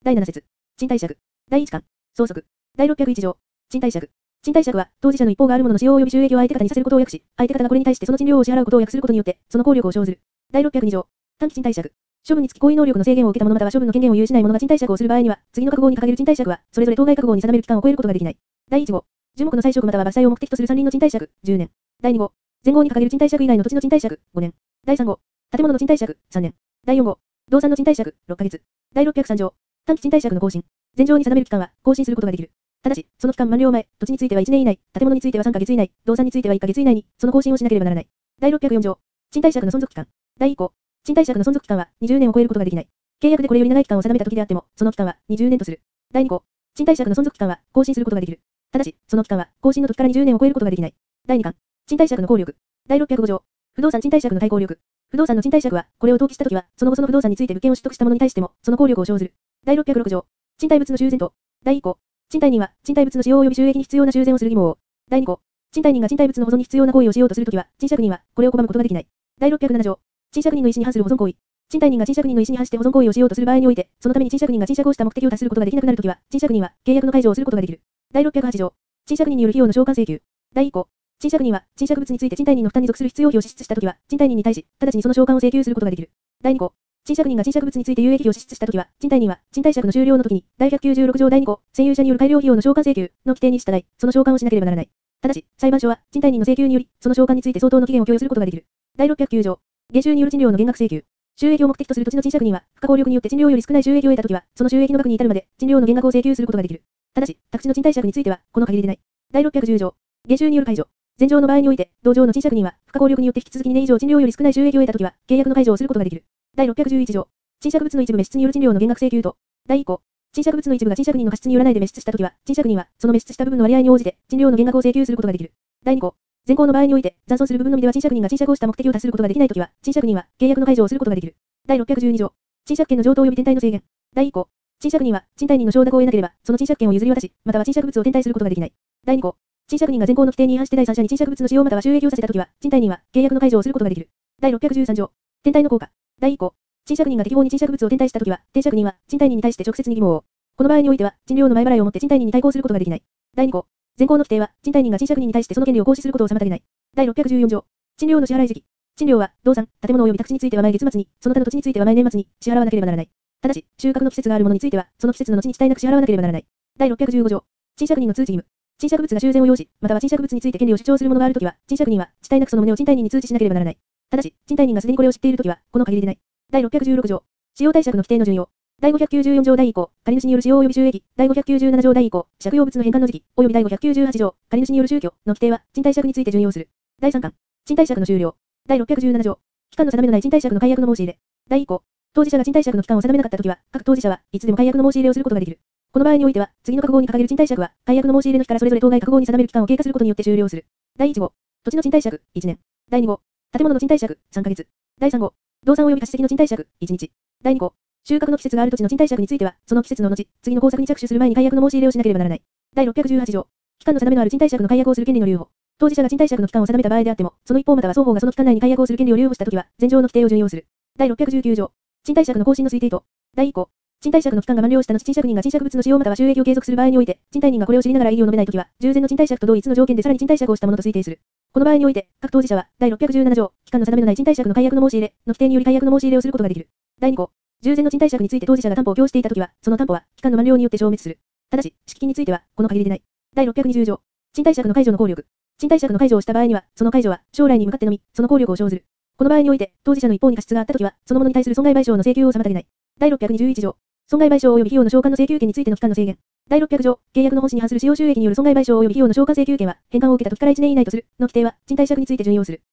第7節。賃貸借。第1巻。相続。第601条。賃貸借。賃貸借は、当事者の一方があるものの使用及び収益を相手方にさせることを約し、相手方がこれに対してその賃料を支払うことを約することによって、その効力を生ずる。第602条。短期賃貸借。処分につき行為能力の制限を受けた者または処分の権限を有しない者が賃貸借をする場合には、次の各号に掲げる賃貸借は、それぞれ当該各号に定める期間を超えることができない。第1号。樹木の採食または伐採を目的とする山林の賃貸借、10年。第2号。前号に掲げる賃貸借以外の土地の賃貸借、5年。第3号。建物の賃貸借、3年。第4号。動産の賃貸借、6ヶ月。第603条。短期賃貸借の更新。前条に定める期間は、更新することができる。ただし、その期間満了前、土地については1年以内、建物については3ヶ月以内、動産については1ヶ月以内に、その更新をしなければならない。第604条。賃貸借の存続期間。第1項。賃貸借の存続期間は20年を超えることができない。契約でこれより長い期間を定めた時であっても、その期間は20年とする。第2項。賃貸借の存続期間は更新することができる。ただし、その期間は更新の時から20年を超えることができない。第2巻。賃貸借の効力。第605条。不動産賃貸借の対効力。不動産の賃貸借は、これを登記したときは、その後その不動産について物件を取得した者に対しても、その効力を生ずる。第606条。賃貸物の修繕と。第1項。賃貸人は、賃貸物の使用及び収益に必要な修繕をする義務を負う。第2項。賃貸人が賃貸物の保存に必要な行為をしようとするときは、賃借人は、これを拒むことができない。第607条。賃借人の意思に反する保存行為。賃貸人が賃借人の意思に反して保存行為をしようとする場合において、そのために賃借人が賃借をした目的を達することができなくなるときは、賃借人は、契約の解除をすることができる。第608条。賃借人による費用の償還請求。第1項。賃借人は、賃借物について賃貸人の負担に属する必要費を支出したときは、賃貸人に対し、直ちにその償還を請求することができる。第2項。賃借人が賃借物について有益費を支出したときは、賃貸人は、賃貸借の終了のときに、第196条第2項、占有者による改良費用の償還請求の規定に従い、その償還をしなければならない。ただし、裁判所は、賃貸人の請求により、その償還について相当の期限を許容することができる。第609条。減収による賃料の減額請求。収益を目的とする土地の賃借人は、不可抗力によって賃料より少ない収益を得たときは、その収益の額に至るまで、賃料の減額を請求することができる。ただし、宅地の賃貸借については、この限りでない。第610条。減収による解除。前条の場合において、同条の賃借人は、不可抗力によって引き続き2年以上賃料より少ない収益を得たときは、契約の解除をすることができる。第611条。賃借物の一部滅失による賃料の減額請求と。第1項。賃借物の一部が賃借人の過失によらないで滅失したときは、賃借人は、その滅失した部分の割合に応じて、賃料の減額を請求することができる。第2項。前項の場合において、残損する部分のみでは賃借人が賃借をした目的を達することができないときは、賃借人は、契約の解除をすることができる。第612条。賃借権の譲渡及び転貸の制限。第1項。賃借人は、賃貸人の承諾を得なければ、その賃借権を譲り渡し、または賃借物を転貸することができない。第2項。賃借人が前項の規定に違反して第三者に賃借物の使用または収益をさせたときは、賃貸人は、契約の解除をすることができる。第613条。転貸の効果。第1項。賃借人が適法に賃借物を転貸したときは、転借人は、賃貸人に対して直接に義務を負う。この場合においては、賃料の前払いをもって賃貸人に対抗することができない。第2項。前項の規定は、賃貸人が賃借人に対してその権利を行使することを妨げない。第614条。賃料の支払い時期。賃料は、動産、建物及び宅地については毎月末に、その他の土地については毎年末に支払わなければならない。ただし、収穫の季節があるものについては、その季節の後に遅滞なく支払わなければならない。第615条。賃借人の通知義務。賃借物が修繕を要し、または賃借物について権利を主張するものがあるときは、賃借人は、遅滞なくその旨を賃貸人に通知しなければならない。ただし、賃貸人がすでにこれを知っているときは、この限りでない。第616条。使用貸借の規定の順用。第594条第1項、借り主による使用及び収益。第597条第2項、借用物の返還の時期、及び第598条、借り主による宗教の規定は、賃貸借について順用する。第3巻。賃貸借の終了。第617条。期間の定めのない賃貸借の解約の申し入れ。第1項。当事者が賃貸借の期間を定めなかったときは、各当事者はいつでも解約の申し入れをすることができる。この場合においては、次の各号に掲げる賃貸借は、解約の申し入れの日からそれぞれ当該各号に定める期間を経過することによって終了する。第1号。土地の賃貸借、1年。第2号。建物の賃貸借、3ヶ月。第3号。動産及び貸し的の賃貸借、1日。第2項。収穫の季節がある土地の賃貸借については、その季節の後、次の工作に着手する前に解約の申し入れをしなければならない。第618条。期間の定めのある賃貸借の解約をする権利の留保。当事者が賃貸借の期間を定めた場合であっても、その一方または双方がその期間内に解約をする権利を留保したときは、前条の規定を順用する。第619条。賃貸借の更新の推定と。第1項。賃貸借の期間が満了した後、賃借人が賃借物の使用または収益を継続する場合において、賃貸人がこれを知りながら異議を述べないときは、従前の賃貸借と同一の条件でさらに賃貸借をしたものと推定する。この場合において、各当事者は、第617条、期間の定めのない賃貸借の解約の申し入れの規定により解約の申し入れをすることができる。第2項。従前の賃貸借について当事者が担保を供していたときは、その担保は、期間の満了によって消滅する。ただし、敷金については、この限りでない。第620条。賃貸借の解除の効力。賃貸借の解除をした場合には、その解除は、将来に向かってのみ、その効力を生ずる。この場合において、当事者の一方に過失があったときは、そのものに対する損害賠償の請求を妨げない。第621条。損害賠償及び費用の償還の請求権についての期間の制限。第600条。契約の本紙に反する使用収益による損害賠償及び費用の償還請求権は、返還を受けた時から1年以内とする、の規定は、賃貸借について順用する。